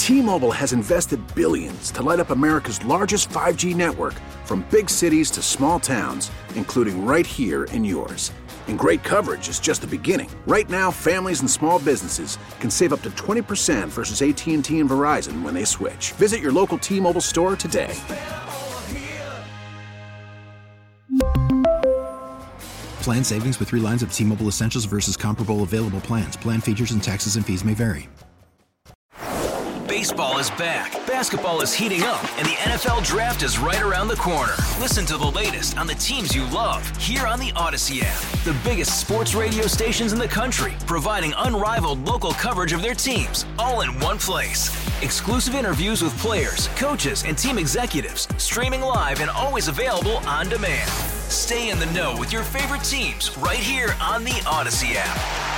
T-Mobile has invested billions to light up America's largest 5G network, from big cities to small towns, including right here in yours. And great coverage is just the beginning. Right now, families and small businesses can save up to 20% versus AT&T and Verizon when they switch. Visit your local T-Mobile store today. Plan savings with 3 lines of T-Mobile Essentials versus comparable available plans. Plan features and taxes and fees may vary. Baseball is back, basketball is heating up, and the NFL Draft is right around the corner. Listen to the latest on the teams you love here on the Odyssey app. The biggest sports radio stations in the country, providing unrivaled local coverage of their teams, all in one place. Exclusive interviews with players, coaches, and team executives, streaming live and always available on demand. Stay in the know with your favorite teams right here on the Odyssey app.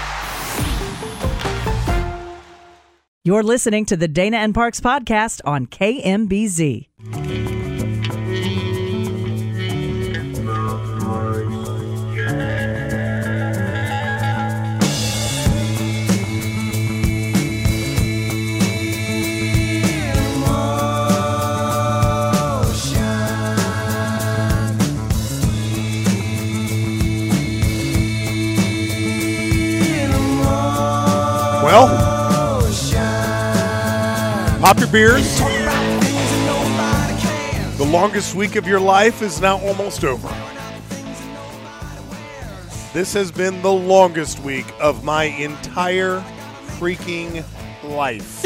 You're listening to the Dana and Parks podcast on KMBZ. Well, pop your beers. The longest week of your life is now almost over. This has been the longest week of my entire freaking life.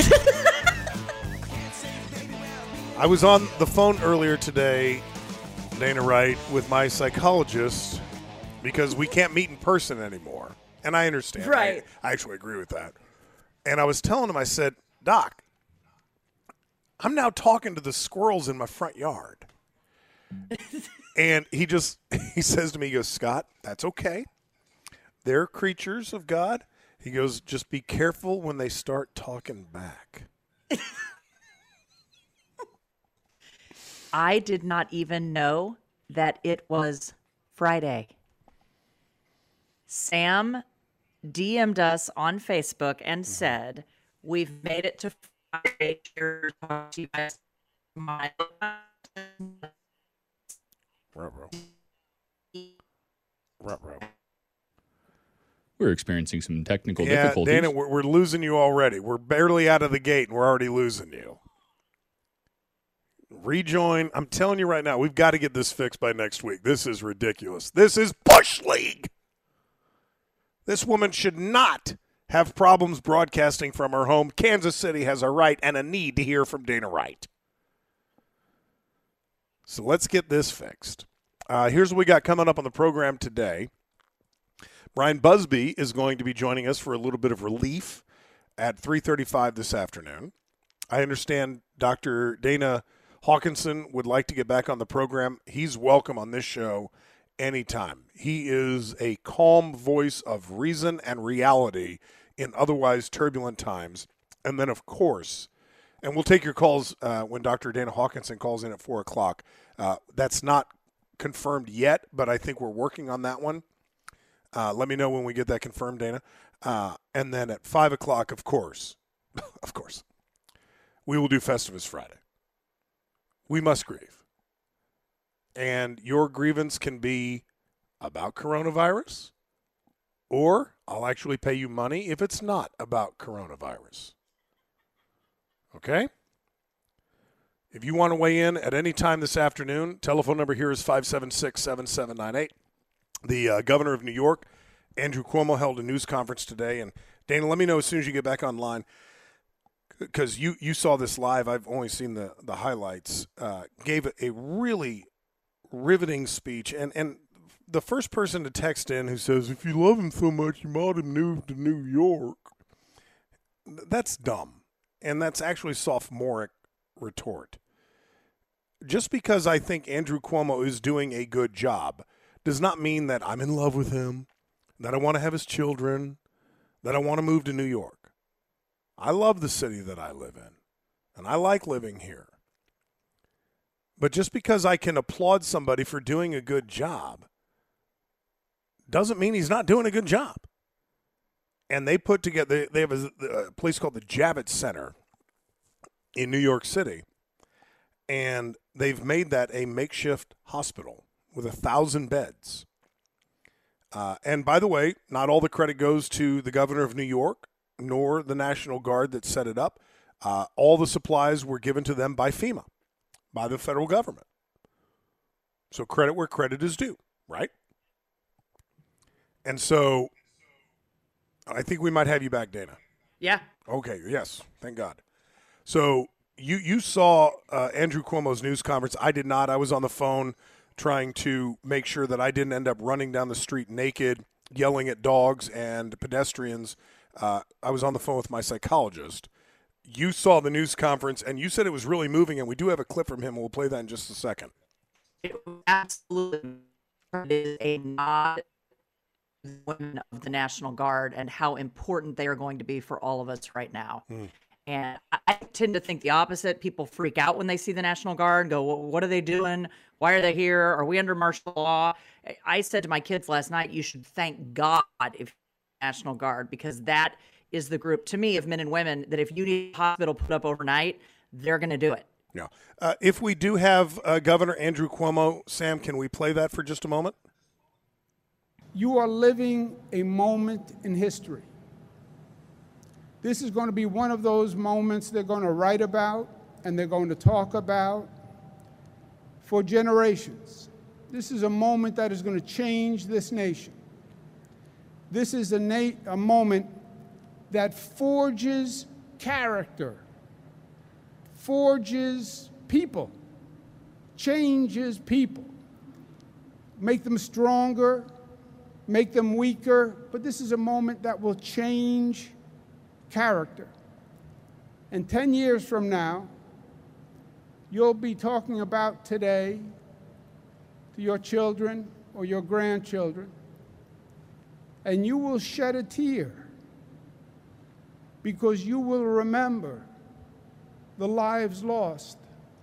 I was on the phone earlier today, Dana Wright, with my psychologist because we can't meet in person anymore. And I understand. Right. I actually agree with that. And I was telling him, I said, Doc, I'm now talking to the squirrels in my front yard. And he says to me, he goes, Scott, that's okay. They're creatures of God. He goes, just be careful when they start talking back. I did not even know that it was Friday. Sam DM'd us on Facebook and said, we've made it to Friday. Here to talk to you guys. We're experiencing some technical difficulties. Dana, we're losing you already. We're barely out of the gate, and we're already losing you. Rejoin. I'm telling you right now, we've got to get this fixed by next week. This is ridiculous. This is Bush League. This woman should not have problems broadcasting from her home. Kansas City has a right and a need to hear from Dana Wright. So let's get this fixed. Here's what we got coming up on the program today. Brian Busby is going to be joining us for a little bit of relief at 3:35 this afternoon. I understand Dr. Dana Hawkinson would like to get back on the program. He's welcome on this show anytime. He is a calm voice of reason and reality in otherwise turbulent times. And then, of course, and we'll take your calls when Dr. Dana Hawkinson calls in at 4 o'clock. That's not confirmed yet, but I think we're working on that one. Let me know when we get that confirmed, Dana. And then at 5 o'clock, of course, we will do Festivus Friday. We must grieve. And your grievance can be about coronavirus, or I'll actually pay you money if it's not about coronavirus. Okay? If you want to weigh in at any time this afternoon, telephone number here is 576-7798. The governor of New York, Andrew Cuomo, held a news conference today. And, Dana, let me know as soon as you get back online, because you saw this live. I've only seen the highlights. Gave a really riveting speech. And the first person to text in who says, if you love him so much, you might have moved to New York. That's dumb. And that's actually sophomoric retort. Just because I think Andrew Cuomo is doing a good job does not mean that I'm in love with him, that I want to have his children, that I want to move to New York. I love the city that I live in, and I like living here. But just because I can applaud somebody for doing a good job doesn't mean he's not doing a good job. And they put together, they have a place called the Javits Center in New York City, and they've made that a makeshift hospital with 1,000 beds. And by the way, not all the credit goes to the governor of New York, nor the National Guard that set it up. All the supplies were given to them by FEMA, by the federal government. So credit where credit is due, right? And so I think we might have you back, Dana. Yeah. Okay, yes, thank God. So you saw Andrew Cuomo's news conference. I did not. I was on the phone trying to make sure that I didn't end up running down the street naked, yelling at dogs and pedestrians. I was on the phone with my psychologist. You saw the news conference, and you said it was really moving, and we do have a clip from him, and we'll play that in just a second. It absolutely is a nod to the women of the National Guard and how important they are going to be for all of us right now. And I tend to think the opposite. People freak out when they see the National Guard and go, well, what are they doing? Why are they here? Are we under martial law? I said to my kids last night, you should thank God if National Guard, because that is the group, to me, of men and women that if you need a hospital put up overnight, they're going to do it. Yeah. If we do have Governor Andrew Cuomo, Sam, can we play that for just a moment? You are living a moment in history. This is going to be one of those moments they're going to write about and they're going to talk about for generations. This is a moment that is going to change this nation. This is a moment that forges character, forges people, changes people, make them stronger, make them weaker, but this is a moment that will change character. And 10 years from now, you'll be talking about today to your children or your grandchildren, and you will shed a tear because you will remember the lives lost.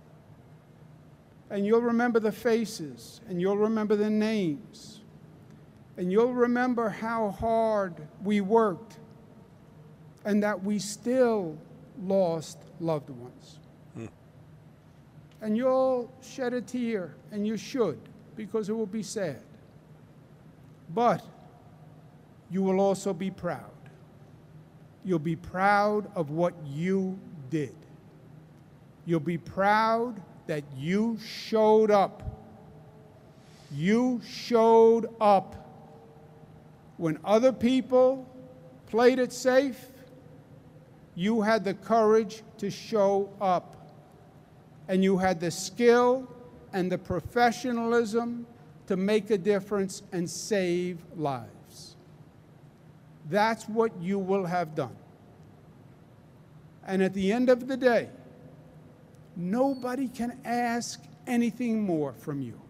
And you'll remember the faces, and you'll remember the names, and you'll remember how hard we worked and that we still lost loved ones. And you'll shed a tear, and you should, because it will be sad. But you will also be proud. You'll be proud of what you did. You'll be proud that you showed up. You showed up when other people played it safe. You had the courage to show up. And you had the skill and the professionalism to make a difference and save lives. That's what you will have done. And at the end of the day, nobody can ask anything more from you.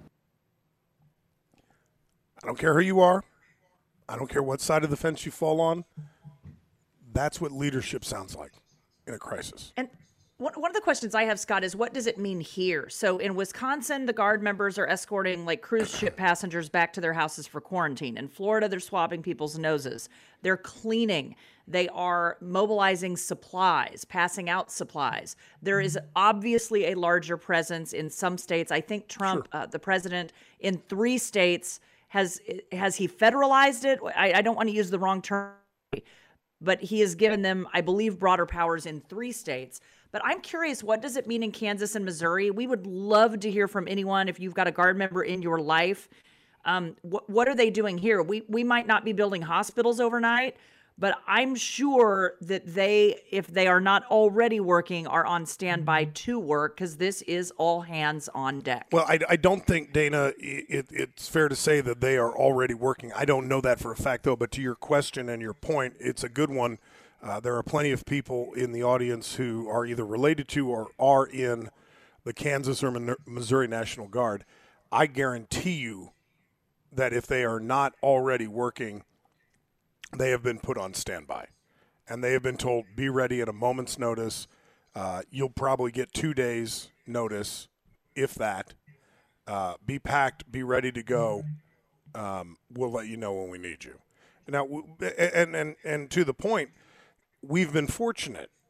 I don't care who you are. I don't care what side of the fence you fall on. That's what leadership sounds like in a crisis. And one of the questions I have, Scott, is what does it mean here? So in Wisconsin, the Guard members are escorting like cruise ship passengers back to their houses for quarantine. In Florida, they're swabbing people's noses. They're cleaning. They are mobilizing supplies, passing out supplies. There is obviously a larger presence in some states. I think Trump, the president, in 3 states, has he federalized it? I don't want to use the wrong term, but he has given them, I believe, broader powers in 3 states. But I'm curious, what does it mean in Kansas and Missouri? We would love to hear from anyone if you've got a Guard member in your life. What are they doing here? We might not be building hospitals overnight, but I'm sure that they, if they are not already working, are on standby to work because this is all hands on deck. Well, I don't think, Dana, it's fair to say that they are already working. I don't know that for a fact, though, but to your question and your point, it's a good one. There are plenty of people in the audience who are either related to or are in the Kansas or Missouri National Guard. I guarantee you that if they are not already working, they have been put on standby. And they have been told, be ready at a moment's notice. You'll probably get 2 days' notice, if that. Be packed, be ready to go. We'll let you know when we need you. Now, and to the point, we've been fortunate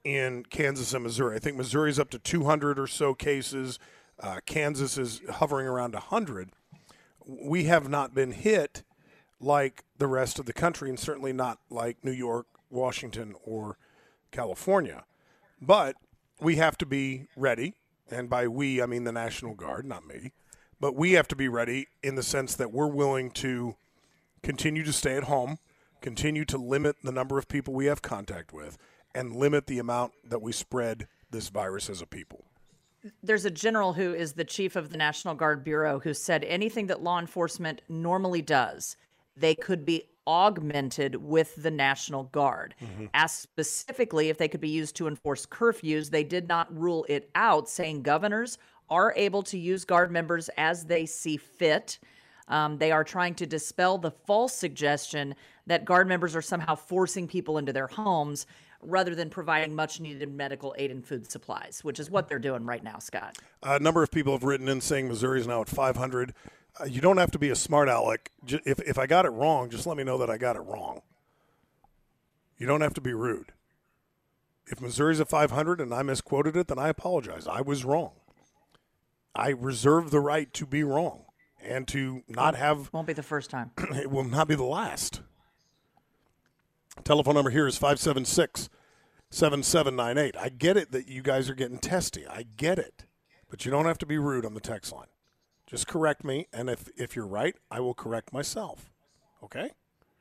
in Kansas and Missouri. I think Missouri's up to 200 or so cases. Kansas is hovering around 100. We have not been hit like the rest of the country, and certainly not like New York, Washington, or California. But we have to be ready, and by we, I mean the National Guard, not me. But we have to be ready in the sense that we're willing to continue to stay at home, continue to limit the number of people we have contact with, and limit the amount that we spread this virus as a people. There's a general who is the chief of the National Guard Bureau who said anything that law enforcement normally does, they could be augmented with the National Guard. Asked specifically if they could be used to enforce curfews, they did not rule it out, saying governors are able to use Guard members as they see fit. They are trying to dispel the false suggestion that Guard members are somehow forcing people into their homes rather than providing much-needed medical aid and food supplies, which is what they're doing right now, Scott. A number of people have written in saying Missouri is now at 500. You don't have to be a smart aleck. If I got it wrong, just let me know that I got it wrong. You don't have to be rude. If Missouri's at 500 and I misquoted it, then I apologize. I was wrong. I reserve the right to be wrong and to not have... Won't be the first time. It will not be the last. Telephone number here is 576-7798. I get it that you guys are getting testy. I get it. But you don't have to be rude on the text line. Just correct me, and if you're right, I will correct myself. Okay?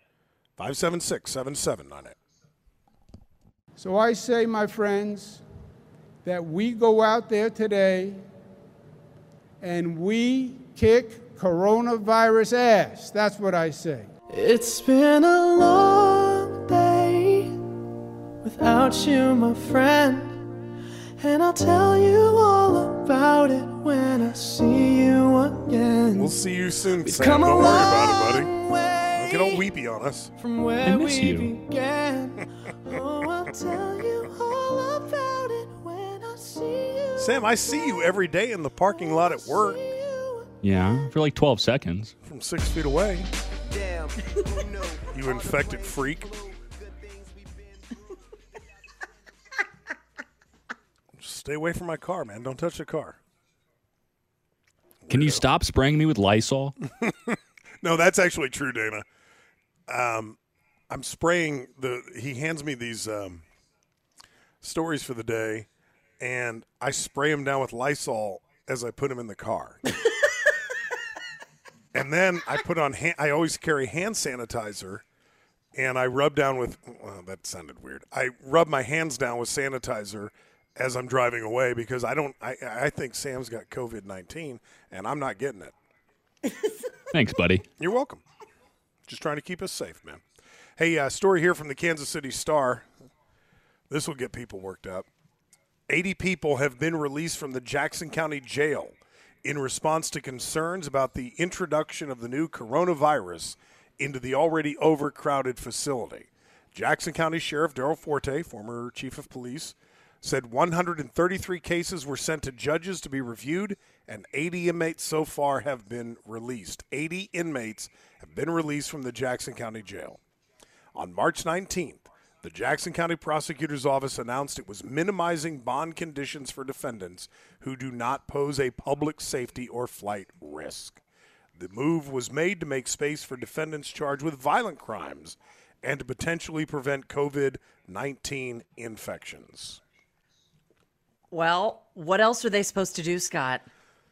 576-7798. So I say, my friends, that we go out there today and we kick coronavirus ass. That's what I say. It's been a long day without you, my friend, and I'll tell you all about it when I see you again. We'll see you soon, Sam. Don't worry about it, buddy. Don't get all weepy on us. From where we began. Oh, I'll tell you all about it when I see you. Sam, I see you every day in the parking lot at work. Yeah, for like 12 seconds. From 6 feet away. You infected freak. Just stay away from my car, man. Don't touch the car. Can you stop spraying me with Lysol? No, that's actually true, Dana. I'm spraying he hands me these stories for the day, and I spray them down with Lysol as I put them in the car. And then I put on I always carry hand sanitizer, and I rub down with well, that sounded weird. I rub my hands down with sanitizer as I'm driving away because I think Sam's got COVID-19 and I'm not getting it. Thanks, buddy. You're welcome. Just trying to keep us safe, man. Hey, story here from the Kansas City Star. This will get people worked up. 80 people have been released from the Jackson County Jail in response to concerns about the introduction of the new coronavirus into the already overcrowded facility. Jackson County Sheriff Darrell Forte, former chief of police, said 133 cases were sent to judges to be reviewed, and 80 inmates so far have been released. 80 inmates have been released from the Jackson County Jail. On March 19th, the Jackson County Prosecutor's Office announced it was minimizing bond conditions for defendants who do not pose a public safety or flight risk. The move was made to make space for defendants charged with violent crimes and to potentially prevent COVID-19 infections. Well, what else are they supposed to do, Scott?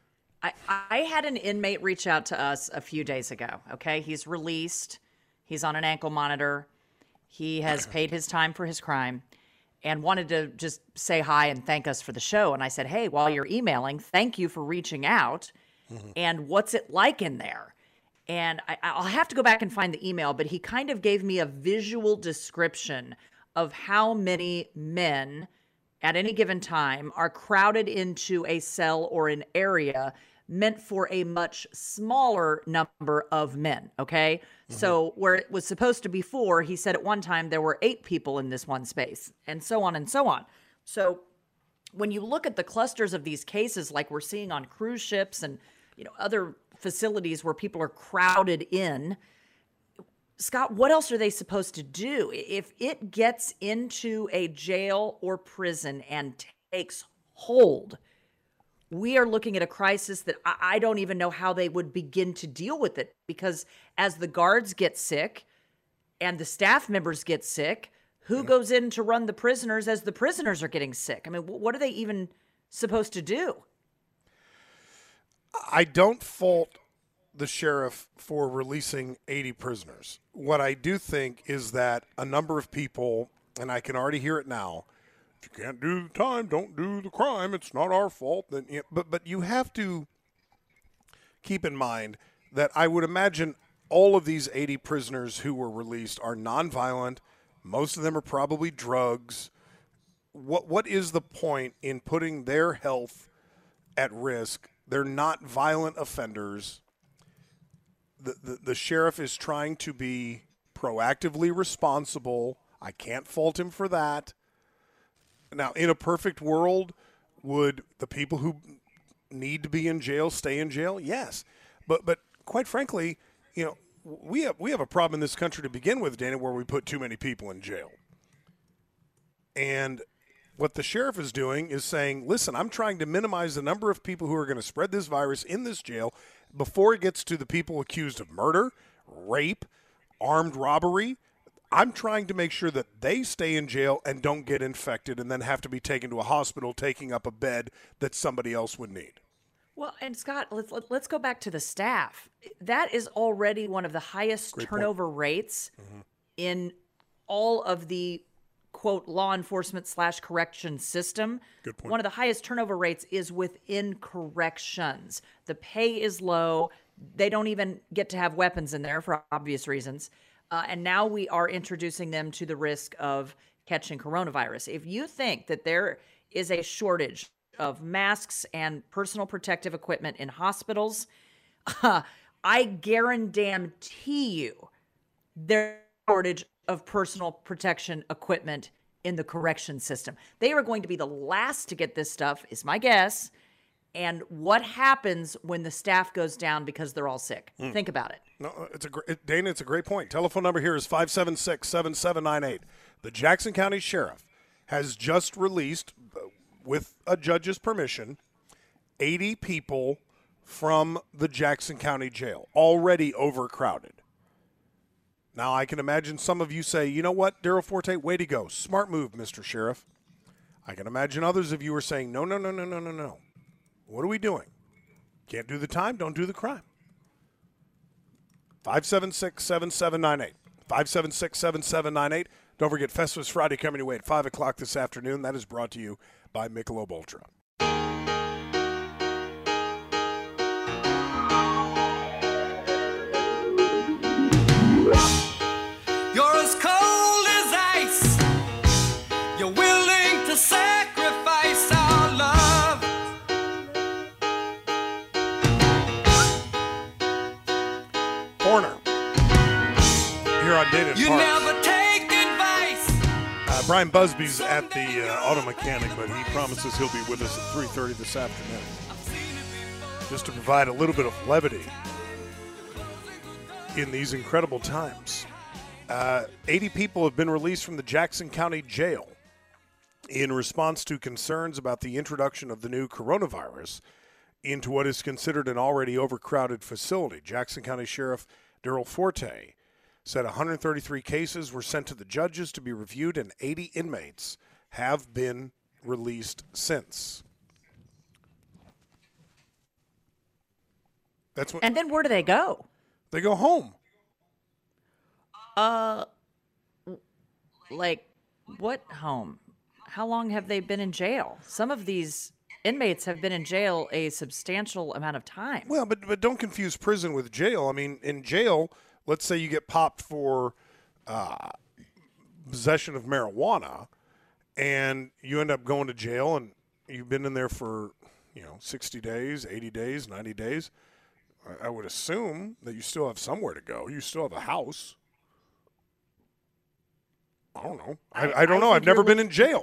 I had an inmate reach out to us a few days ago, okay? He's released. He's on an ankle monitor. He has paid his time for his crime and wanted to just say hi and thank us for the show. And I said, hey, while you're emailing, thank you for reaching out. And what's it like in there? And I'll have to go back and find the email, but he kind of gave me a visual description of how many men at any given time are crowded into a cell or an area meant for a much smaller number of men, okay? So where it was supposed to be 4, he said at one time there were 8 people in this one space, and so on and so on. So when you look at the clusters of these cases like we're seeing on cruise ships and other facilities where people are crowded in, Scott, what else are they supposed to do? If it gets into a jail or prison and takes hold, we are looking at a crisis that I don't even know how they would begin to deal with it, because as the guards get sick and the staff members get sick, who goes in to run the prisoners as the prisoners are getting sick? I mean, what are they even supposed to do? I don't fault the sheriff for releasing 80 prisoners. What I do think is that a number of people, and I can already hear it now, if you can't do the time, don't do the crime. It's not our fault. But you have to keep in mind that I would imagine all of these 80 prisoners who were released are nonviolent. Most of them are probably drugs. What is the point in putting their health at risk? They're not violent offenders. The sheriff is trying to be proactively responsible. I can't fault him for that. Now, in a perfect world, would the people who need to be in jail stay in jail? Yes. But quite frankly, you know, we have a problem in this country to begin with, Dana, where we put too many people in jail. And what the sheriff is doing is saying, listen, I'm trying to minimize the number of people who are going to spread this virus in this jail before it gets to the people accused of murder, rape, armed robbery. I'm trying to make sure that they stay in jail and don't get infected and then have to be taken to a hospital taking up a bed that somebody else would need. Well, and Scott, let's go back to the staff. That is already one of the highest turnover rates in all of the, quote, law enforcement / correction system. Good point. One of the highest turnover rates is within corrections. The pay is low. They don't even get to have weapons in there for obvious reasons. And now we are introducing them to the risk of catching coronavirus. If you think that there is a shortage of masks and personal protective equipment in hospitals, I guarantee you there's a shortage of personal protection equipment in the correction system. They are going to be the last to get this stuff, is my guess. And what happens when the staff goes down because they're all sick? Think about it. No, Dana, it's a great point. Telephone number here is 576-7798. The Jackson County Sheriff has just released, with a judge's permission, 80 people from the Jackson County Jail, already overcrowded. Now, I can imagine some of you say, you know what, Daryl Forte, way to go. Smart move, Mr. Sheriff. I can imagine others of you are saying, no. What are we doing? Can't do the time, don't do the crime. 576-7798. 576-7798. Don't forget, Festivus Friday coming your way at 5 o'clock this afternoon. That is brought to you by Michelob Ultra. You're as cold as ice. You're willing to sacrifice our love. Corner. Here on Dana You Park. never take advice. Brian Busby's at the auto mechanic, but he promises he'll be with us at 3:30 this afternoon. Just to provide a little bit of levity in these incredible times. 80 people have been released from the Jackson County Jail in response to concerns about the introduction of the new coronavirus into what is considered an already overcrowded facility. Jackson County Sheriff Daryl Forte said 133 cases were sent to the judges to be reviewed, and 80 inmates have been released since. That's what. And then where do they go? They go home. Like what home? How long have they been in jail? Some of these inmates have been in jail a substantial amount of time. Well, but don't confuse prison with jail. I mean, in jail, let's say you get popped for possession of marijuana, and you end up going to jail, and you've been in there for 60 days, 80 days, 90 days. I would assume that you still have somewhere to go. You still have a house. I don't know. I don't know. I've never been in jail.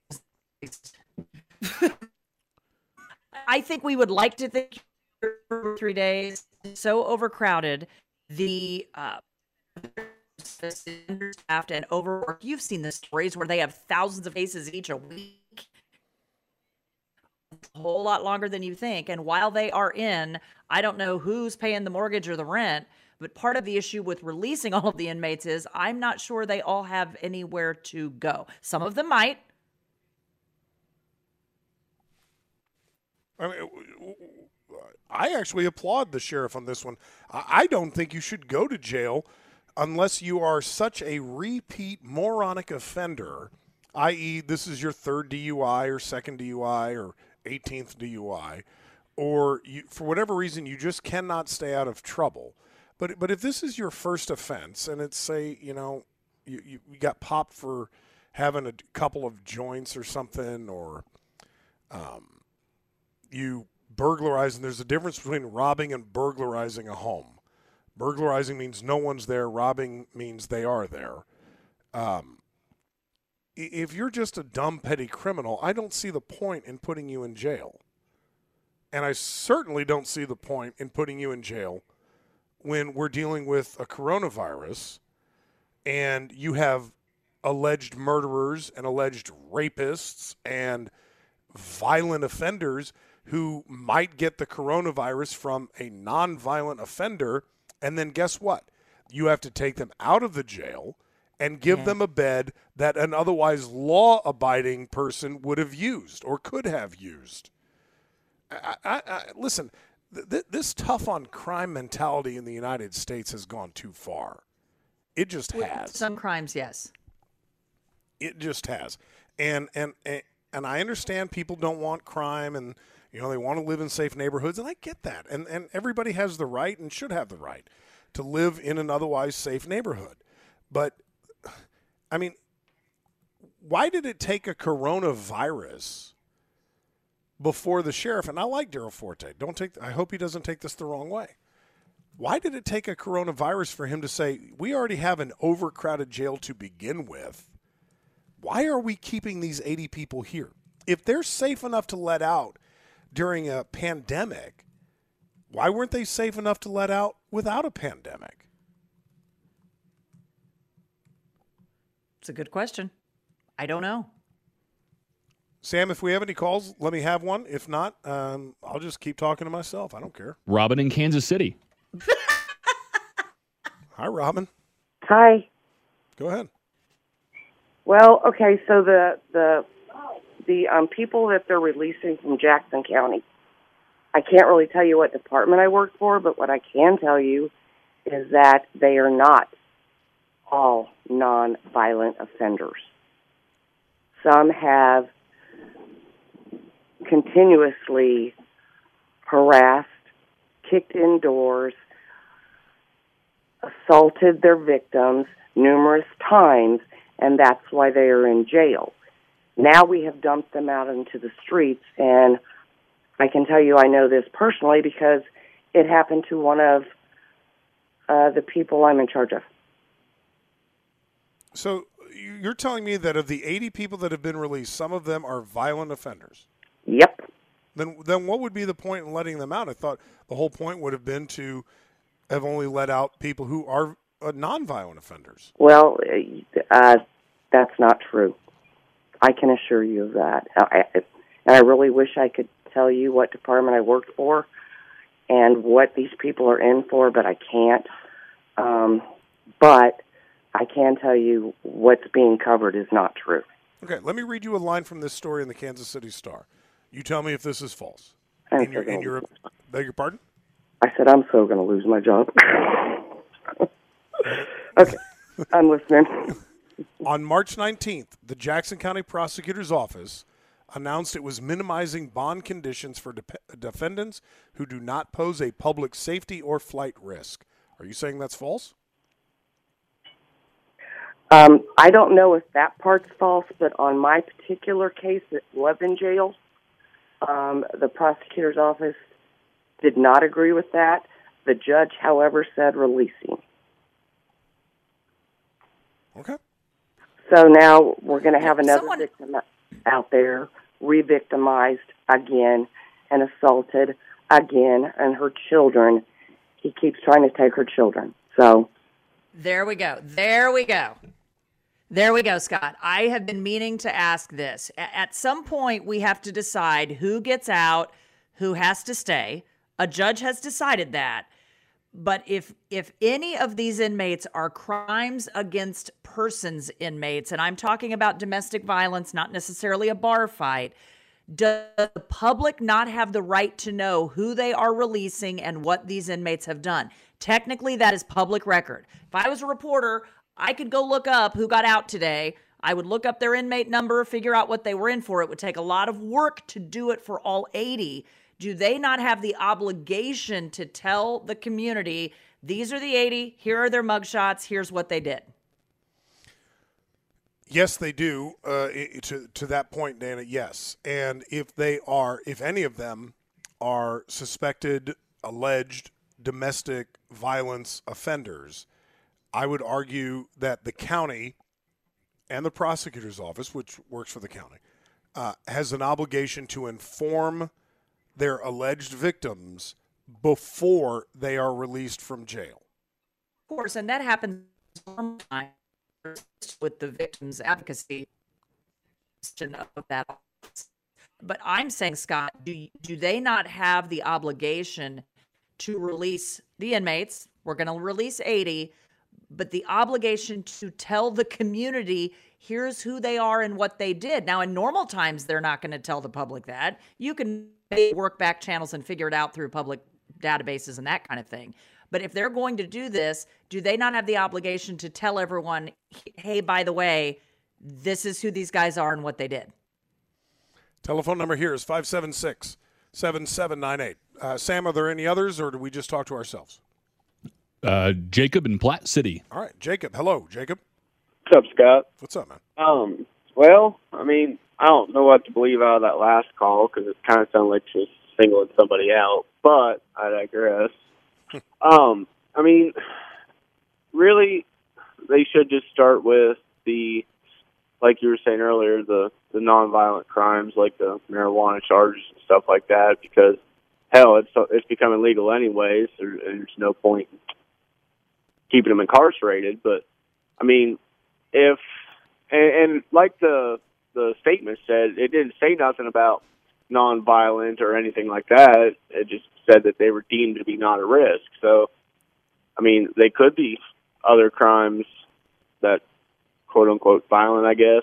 I think we would like to think for 3 days. So overcrowded. The office is understaffed and overworked. You've seen the stories where they have thousands of cases each a week. A whole lot longer than you think. And while they are in, I don't know who's paying the mortgage or the rent, but part of the issue with releasing all of the inmates is I'm not sure they all have anywhere to go. Some of them might. I mean, I actually applaud the sheriff on this one. I don't think you should go to jail unless you are such a repeat moronic offender, i.e., this is your third DUI or second DUI or 18th DUI, or you, for whatever reason, you just cannot stay out of trouble. But if this is your first offense and it's, say, you got popped for having a couple of joints or something, or you burglarize, and there's a difference between robbing and burglarizing a home. Burglarizing means no one's there. Robbing means they are there. If you're just a dumb, petty criminal, I don't see the point in putting you in jail. And I certainly don't see the point in putting you in jail when we're dealing with a coronavirus and you have alleged murderers and alleged rapists and violent offenders who might get the coronavirus from a non-violent offender. And then guess what? You have to take them out of the jail and give them a bed that an otherwise law-abiding person would have used or could have used. Listen, this tough-on-crime mentality in the United States has gone too far. It just has. Some crimes, yes. It just has. And I understand people don't want crime and, they want to live in safe neighborhoods, and I get that. And everybody has the right and should have the right to live in an otherwise safe neighborhood. But, I mean, why did it take a coronavirus before the sheriff? And I like Daryl Forte. I hope he doesn't take this the wrong way. Why did it take a coronavirus for him to say, we already have an overcrowded jail to begin with? Why are we keeping these 80 people here? If they're safe enough to let out during a pandemic, why weren't they safe enough to let out without a pandemic? It's a good question. I don't know. Sam, if we have any calls, let me have one. If not, I'll just keep talking to myself. I don't care. Robin in Kansas City. Hi, Robin. Hi. Go ahead. Well, okay, so the people that they're releasing from Jackson County, I can't really tell you what department I work for, but what I can tell you is that they are not all non-violent offenders. Some have continuously harassed, kicked indoors, assaulted their victims numerous times, and that's why they are in jail. Now we have dumped them out into the streets, and I can tell you I know this personally because it happened to one of the people I'm in charge of. So you're telling me that of the 80 people that have been released, some of them are violent offenders? Yep. Then what would be the point in letting them out? I thought the whole point would have been to have only let out people who are nonviolent offenders. Well, that's not true. I can assure you of that. And I really wish I could tell you what department I worked for and what these people are in for, but I can't. But I can tell you what's being covered is not true. Okay, let me read you a line from this story in the Kansas City Star. You tell me if this is false. Beg your pardon? I said I'm so going to lose my job. Okay, I'm listening. On March 19th, the Jackson County Prosecutor's Office announced it was minimizing bond conditions for defendants who do not pose a public safety or flight risk. Are you saying that's false? I don't know if that part's false, but on my particular case that was in jail, the prosecutor's office did not agree with that. The judge, however, said releasing. Okay. So now we're going to have another victim out there, re-victimized again and assaulted again, and her children. He keeps trying to take her children. So There we go. There we go. There we go, Scott. I have been meaning to ask this. At some point, we have to decide who gets out, who has to stay. A judge has decided that. But if any of these inmates are crimes against persons inmates, and I'm talking about domestic violence, not necessarily a bar fight, does the public not have the right to know who they are releasing and what these inmates have done? Technically, that is public record. If I was a reporter, I could go look up who got out today. I would look up their inmate number, figure out what they were in for. It would take a lot of work to do it for all 80. Do they not have the obligation to tell the community, these are the 80, here are their mugshots, here's what they did? Yes, they do. To that point, Dana, yes. And if any of them are suspected, alleged domestic violence offenders, I would argue that the county and the prosecutor's office, which works for the county, has an obligation to inform their alleged victims before they are released from jail. Of course, and that happens sometimes with the victims' advocacy of that. But I'm saying, Scott, do they not have the obligation to release the inmates? We're going to release 80, but the obligation to tell the community, here's who they are and what they did. Now, in normal times, they're not going to tell the public that. You can work back channels and figure it out through public databases and that kind of thing. But if they're going to do this, do they not have the obligation to tell everyone, hey, by the way, this is who these guys are and what they did? Telephone number here is 576-7798. Sam, are there any others, or do we just talk to ourselves? Jacob in Platte City. All right, Jacob. Hello, Jacob. What's up, Scott? What's up, man? Well, I mean, I don't know what to believe out of that last call because it kind of sounded like she was singling somebody out, but I digress. I mean, really, they should just start with the, like you were saying earlier, the nonviolent crimes like the marijuana charges and stuff like that, because, hell, it's becoming legal anyways. There's no point in keeping them incarcerated. But, I mean, if, and like the statement said, it didn't say nothing about nonviolent or anything like that. It just said that they were deemed to be not a risk. So, I mean, they could be other crimes that, quote-unquote, violent, I guess.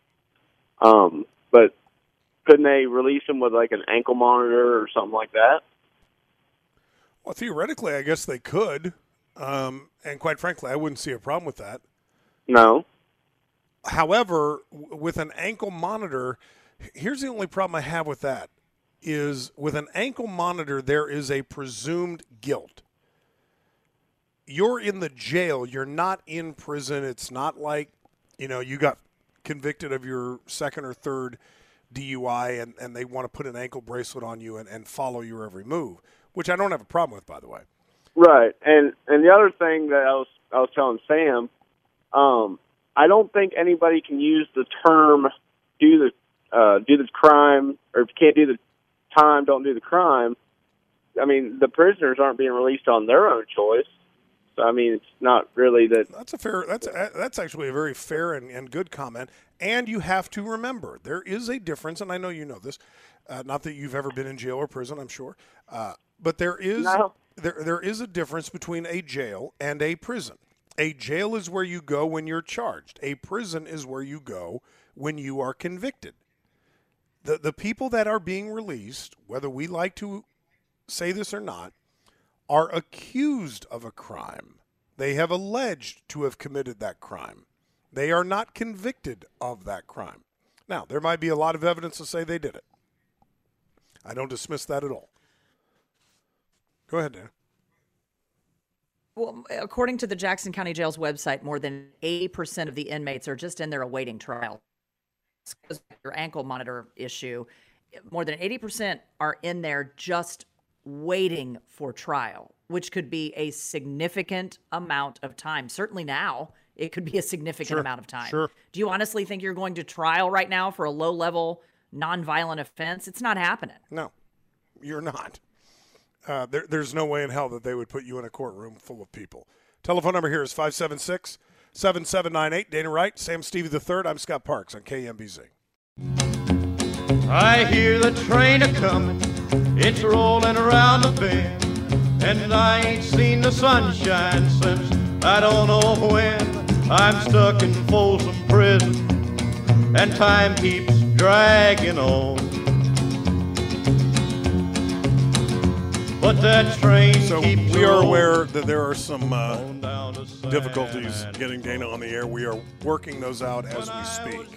But couldn't they release them with, like, an ankle monitor or something like that? Well, theoretically, I guess they could. And quite frankly, I wouldn't see a problem with that. No. However, with an ankle monitor, here's the only problem I have with that, is with an ankle monitor, there is a presumed guilt. You're in the jail. You're not in prison. It's not like, you got convicted of your second or third DUI and they want to put an ankle bracelet on you and follow your every move, which I don't have a problem with, by the way. Right. And the other thing that I was telling Sam, I don't think anybody can use the term do the crime, or if you can't do the time, don't do the crime. I mean, the prisoners aren't being released on their own choice. So, I mean, it's not really that. That's actually a very fair and good comment. And you have to remember, there is a difference, and I know you know this, not that you've ever been in jail or prison, I'm sure, but there is a difference between a jail and a prison. A jail is where you go when you're charged. A prison is where you go when you are convicted. The people that are being released, whether we like to say this or not, are accused of a crime. They have alleged to have committed that crime. They are not convicted of that crime. Now, there might be a lot of evidence to say they did it. I don't dismiss that at all. Go ahead, Dan. Well, according to the Jackson County Jail's website, more than 80% of the inmates are just in there awaiting trial. Your ankle monitor issue, more than 80% are in there just waiting for trial, which could be a significant amount of time. Certainly now, it could be a significant amount of time. Sure. Do you honestly think you're going to trial right now for a low-level, nonviolent offense? It's not happening. No, you're not. There's no way in hell that they would put you in a courtroom full of people Telephone number here is 576-7798. Dana Wright, Sam Stevie III. I'm Scott Parks on KMBZ. I hear the train a-comin', it's rolling around the bend, and I ain't seen the sunshine since I don't know when. I'm stuck in Folsom Prison, and time keeps dragging on. But that train keeps we are aware that there are some difficulties getting Dana on the air. We are working those out as we speak.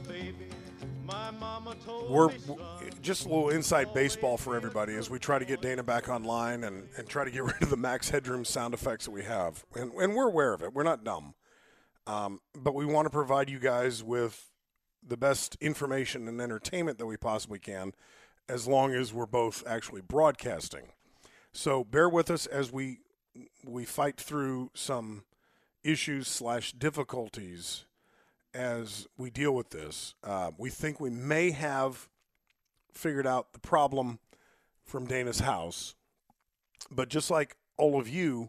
We're just a little inside baseball for everybody as we try to get Dana back online and try to get rid of the Max Headroom sound effects that we have. And we're aware of it. We're not dumb. But we want to provide you guys with the best information and entertainment that we possibly can, as long as we're both actually broadcasting. So bear with us as we fight through some issues/difficulties as we deal with this. We think we may have figured out the problem from Dana's house, but just like all of you,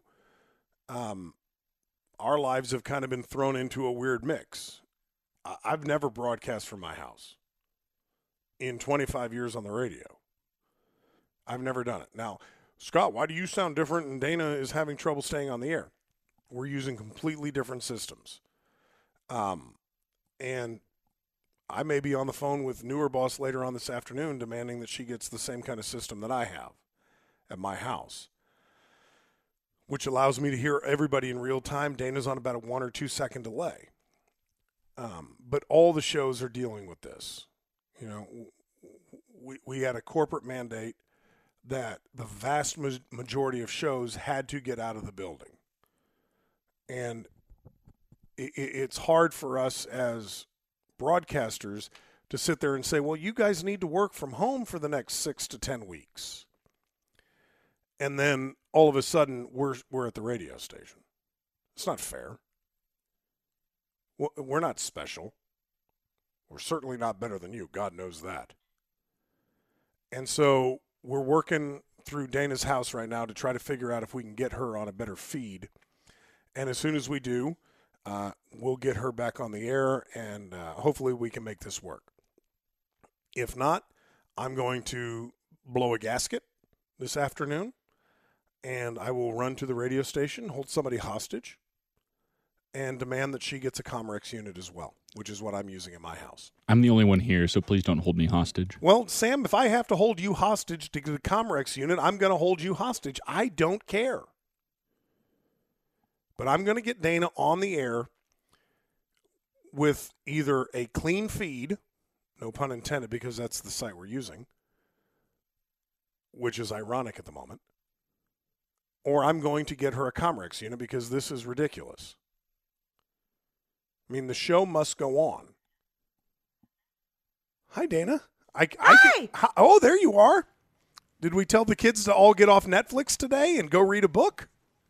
our lives have kind of been thrown into a weird mix. I've never broadcast from my house in 25 years on the radio. I've never done it. Now, Scott, why do you sound different and Dana is having trouble staying on the air? We're using completely different systems. And I may be on the phone with newer boss later on this afternoon demanding that she gets the same kind of system that I have at my house, which allows me to hear everybody in real time. Dana's on about a 1 or 2 second delay. But all the shows are dealing with this. You know, we had a corporate mandate that the vast majority of shows had to get out of the building. And it's hard for us as broadcasters to sit there and say, well, you guys need to work from home for the next 6 to 10 weeks. And then all of a sudden we're at the radio station. It's not fair. We're not special. We're certainly not better than you. God knows that. And so we're working through Dana's house right now to try to figure out if we can get her on a better feed. And as soon as we do, we'll get her back on the air, and hopefully we can make this work. If not, I'm going to blow a gasket this afternoon, and I will run to the radio station, hold somebody hostage, and demand that she gets a Comrex unit as well, which is what I'm using in my house. I'm the only one here, so please don't hold me hostage. Well, Sam, if I have to hold you hostage to the Comrex unit, I'm going to hold you hostage. I don't care. But I'm going to get Dana on the air with either a clean feed, no pun intended, because that's the site we're using, which is ironic at the moment, or I'm going to get her a Comrex unit because this is ridiculous. I mean, the show must go on. Hi, Dana. Hi. Oh, there you are. Did we tell the kids to all get off Netflix today and go read a book?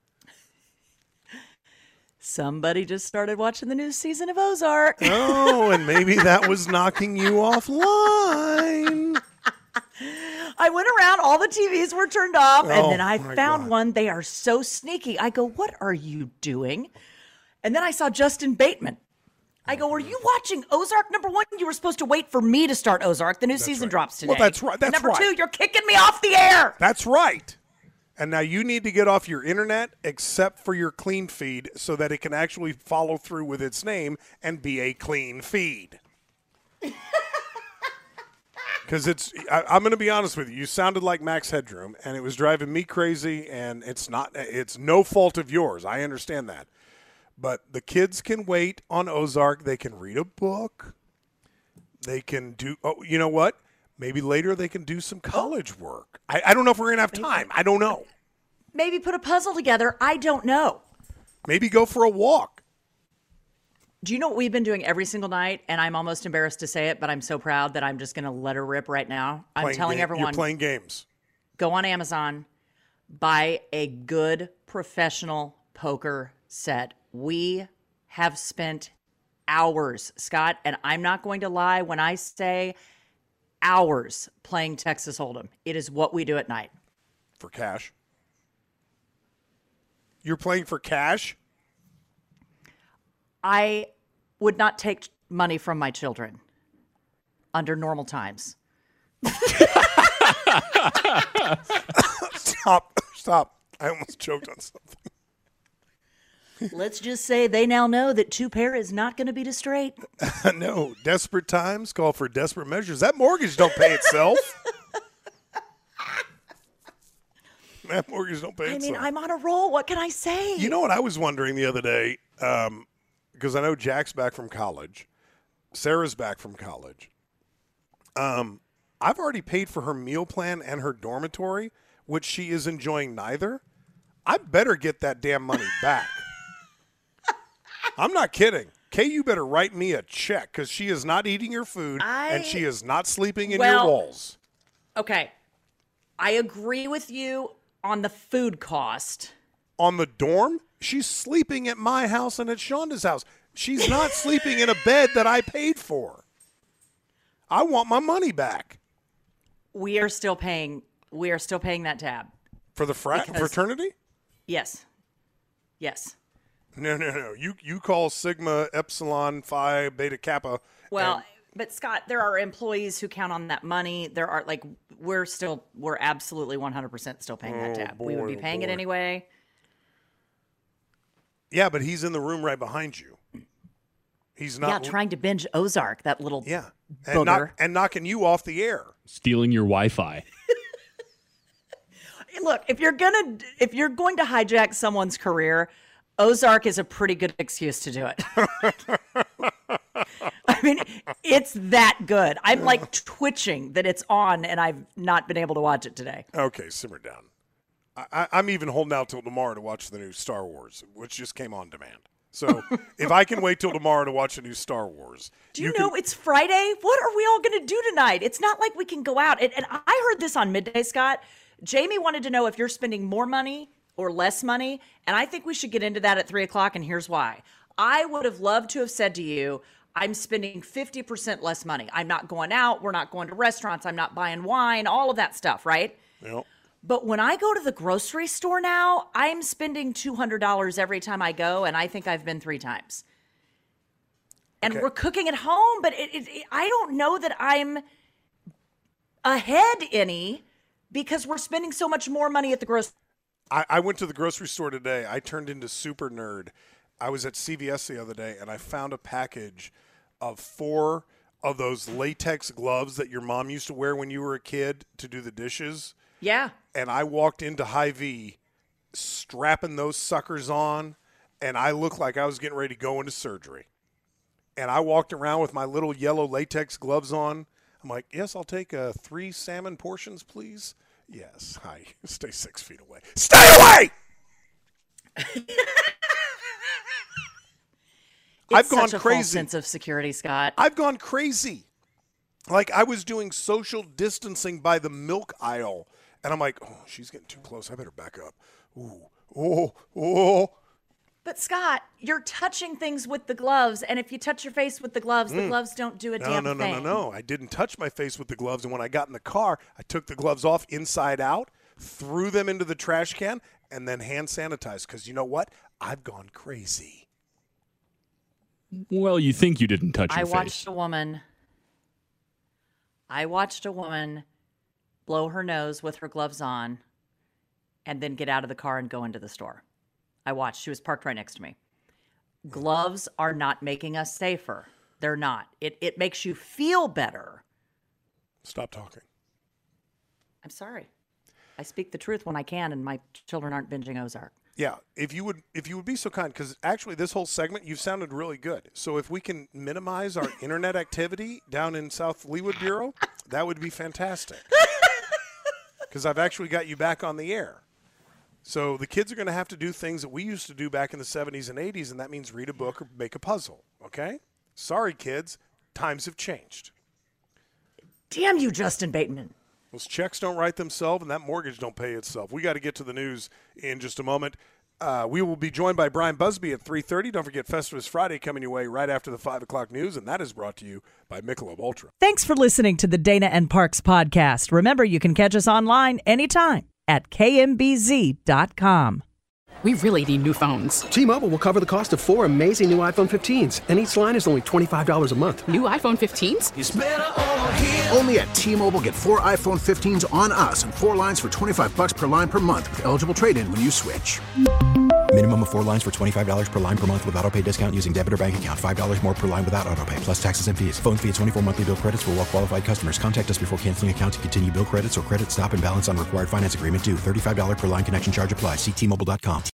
Somebody just started watching the new season of Ozark. Oh, and maybe that was knocking you offline. I went around, all the TVs were turned off, and then I found God. one. They are so sneaky. I go, what are you doing? And then I saw Justin Bateman. I go, are you watching Ozark? Number one, you were supposed to wait for me to start Ozark. The new season drops today. Well, that's right. That's Number right. two, you're kicking me off the air. That's right. And now you need to get off your internet except for your clean feed so that it can actually follow through with its name and be a clean feed. Because I'm going to be honest with you. You sounded like Max Headroom, and it was driving me crazy, and it's no fault of yours. I understand that. But the kids can wait on Ozark. They can read a book. They can do, you know what? Maybe later they can do some college work. I don't know if we're going to have time. I don't know. Maybe put a puzzle together. I don't know. Maybe go for a walk. Do you know what we've been doing every single night? And I'm almost embarrassed to say it, but I'm so proud that I'm just going to let her rip right now. I'm telling everyone. You're playing games. Go on Amazon. Buy a good professional poker set. We have spent hours, Scott, and I'm not going to lie when I say hours playing Texas Hold'em. It is what we do at night. For cash. You're playing for cash? I would not take money from my children under normal times. Stop. I almost choked on something. Let's just say they now know that 2 pair is not going to beat us straight. No, desperate times call for desperate measures. That mortgage don't pay itself. That mortgage don't pay itself. I mean, I'm on a roll. What can I say? You know what I was wondering the other day, because I know Jack's back from college. Sarah's back from college. I've already paid for her meal plan and her dormitory, which she is enjoying neither. I better get that damn money back. I'm not kidding. Kay, you better write me a check because she is not eating your food and she is not sleeping in your walls. Okay. I agree with you on the food cost. On the dorm? She's sleeping at my house and at Shonda's house. She's not sleeping in a bed that I paid for. I want my money back. We are still paying that tab. For the fraternity? Yes. Yes. No. You call Sigma, Epsilon, Phi, Beta, Kappa. Well, but Scott, there are employees who count on that money. There are we're absolutely 100% still paying that tab. We would be paying it anyway. Yeah, but he's in the room right behind you. He's not. Yeah, trying to binge Ozark, that little booger. And knocking you off the air. Stealing your Wi-Fi. Look, if you're going to hijack someone's career, Ozark is a pretty good excuse to do it. I mean, it's that good. I'm like twitching that it's on and I've not been able to watch it today. Okay, simmer down. I'm even holding out till tomorrow to watch the new Star Wars, which just came on demand. So if I can wait till tomorrow to watch a new Star Wars. Do you know it's Friday? What are we all going to do tonight? It's not like we can go out. And I heard this on Midday, Scott. Jamie wanted to know if you're spending more money or less money. And I think we should get into that at 3 o'clock. And here's why. I would have loved to have said to you, I'm spending 50% less money. I'm not going out. We're not going to restaurants. I'm not buying wine, all of that stuff, right? Yep. But when I go to the grocery store now, I'm spending $200 every time I go, and I think I've been 3 times. And we're cooking at home, but I don't know that I'm ahead any because we're spending so much more money at the grocery store. I went to the grocery store today. I turned into super nerd. I was at CVS the other day, and I found a package of 4 of those latex gloves that your mom used to wear when you were a kid to do the dishes. Yeah. And I walked into Hy-Vee strapping those suckers on, and I looked like I was getting ready to go into surgery. And I walked around with my little yellow latex gloves on. I'm like, yes, I'll take 3 salmon portions, please. Yes. Hi. Stay 6 feet away. Stay away! I've gone such a crazy. False sense of security, Scott. I've gone crazy. Like I was doing social distancing by the milk aisle. And I'm like, oh, she's getting too close. I better back up. Oh. But, Scott, you're touching things with the gloves. And if you touch your face with the gloves don't do a damn thing. No. I didn't touch my face with the gloves. And when I got in the car, I took the gloves off inside out, threw them into the trash can, and then hand sanitized. Because you know what? I've gone crazy. Well, you think you didn't touch your face. I watched a woman blow her nose with her gloves on and then get out of the car and go into the store. I watched. She was parked right next to me. Gloves are not making us safer. They're not. It makes you feel better. Stop talking. I'm sorry. I speak the truth when I can, and my children aren't binging Ozark. Yeah, if you would be so kind, because actually this whole segment, you've sounded really good. So if we can minimize our internet activity down in South Leawood Bureau, that would be fantastic. Because I've actually got you back on the air. So the kids are going to have to do things that we used to do back in the 70s and 80s, and that means read a book or make a puzzle, okay? Sorry, kids. Times have changed. Damn you, Justin Bateman. Those checks don't write themselves, and that mortgage don't pay itself. We got to get to the news in just a moment. We will be joined by Brian Busby at 3:30. Don't forget Festivus Friday coming your way right after the 5 o'clock news, and that is brought to you by Michelob Ultra. Thanks for listening to the Dana and Parks podcast. Remember, you can catch us online anytime at kmbz.com. We really need new phones. T-Mobile will cover the cost of 4 amazing new iPhone 15s, and each line is only $25 a month. New iPhone 15s? It's better over here. Only at T-Mobile, get 4 iPhone 15s on us and 4 lines for $25 per line per month with eligible trade-in when you switch. Minimum of 4 lines for $25 per line per month with autopay discount using debit or bank account. $5 more per line without autopay, plus taxes and fees. Phone fee at 24 monthly bill credits for well-qualified customers. Contact us before canceling account to continue bill credits or credit stop and balance on required finance agreement due. $35 per line connection charge applies. See T-Mobile.com.